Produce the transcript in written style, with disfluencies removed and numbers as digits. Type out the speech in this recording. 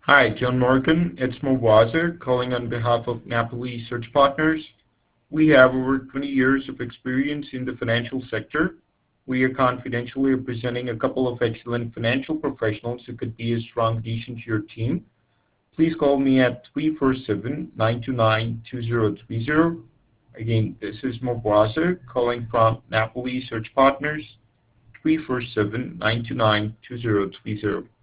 Hi, John Morgan. It's Mwazer calling on behalf of Napoli Search Partners. We have over 20 years of experience in the financial sector. We are confidentially representing a couple of excellent financial professionals who could be a strong addition to your team. Please call me at 347-929-2030. Again, this is Mwazer calling from Napoli Search Partners, 347-929-2030.